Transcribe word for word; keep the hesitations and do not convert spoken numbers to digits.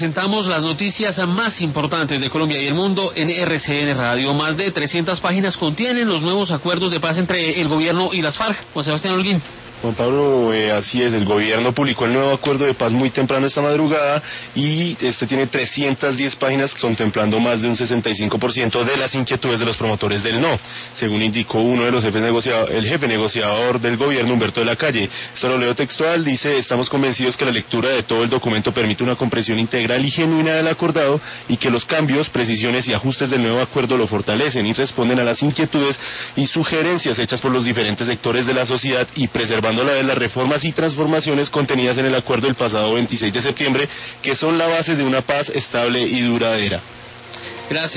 Presentamos las noticias más importantes de Colombia y el mundo en R C N Radio. Más de trescientas páginas contienen los nuevos acuerdos de paz entre el gobierno y las FARC. Juan Sebastián Holguín. Juan Pablo, eh, así es, el gobierno publicó el nuevo acuerdo de paz muy temprano esta madrugada y este tiene trescientas diez páginas contemplando más de un sesenta y cinco por ciento de las inquietudes de los promotores del no, según indicó uno de los jefes negociador, el jefe negociador del gobierno, Humberto de la Calle. Esto lo leo textual, dice: estamos convencidos que la lectura de todo el documento permite una comprensión integral y genuina del acordado y que los cambios, precisiones y ajustes del nuevo acuerdo lo fortalecen y responden a las inquietudes y sugerencias hechas por los diferentes sectores de la sociedad y preservando la de las reformas y transformaciones contenidas en el acuerdo del pasado veintiséis de septiembre, que son la base de una paz estable y duradera. Gracias.